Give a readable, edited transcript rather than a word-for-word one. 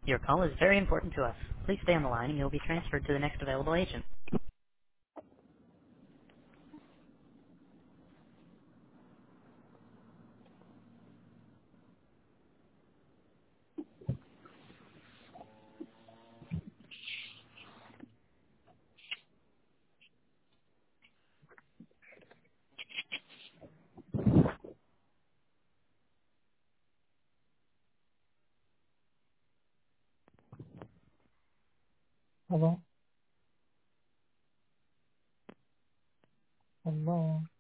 Your call is very important to us. Please stay on the line and you'll be transferred to the next available agent. Hello? Hello?